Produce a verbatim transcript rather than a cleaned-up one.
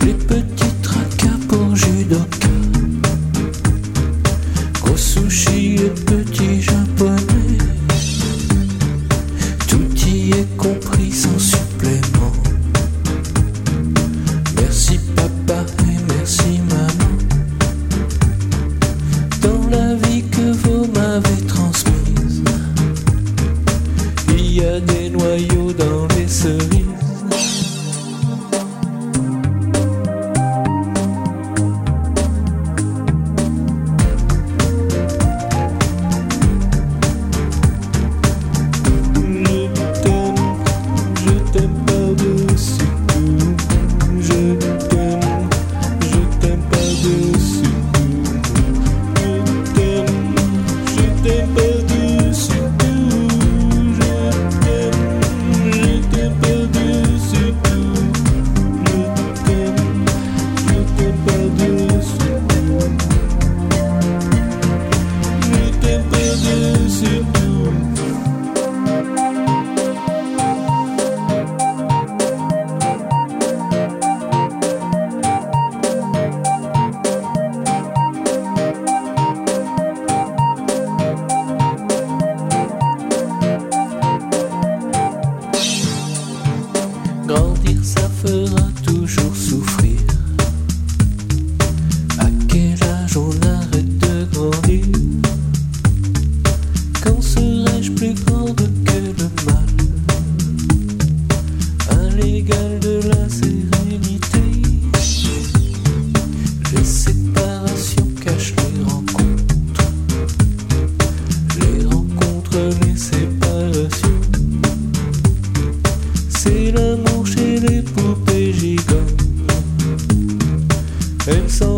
Les petits tracas pour judoka, gros sushi et petits japonais, tout y est compris sans supplément. Merci papa et merci maman, dans la vie que vous m'avez transmise, il y a des noyaux dans les cerises. Grandir, ça fera toujours souffrir. À quel âge on arrête de grandir? Quand serai-je plus grande que le mal? Un légal de la sérénité. Les séparations cachent les rencontres. Les rencontres, les séparations. C'est l'amour chez les poupées gigottes. Elles sont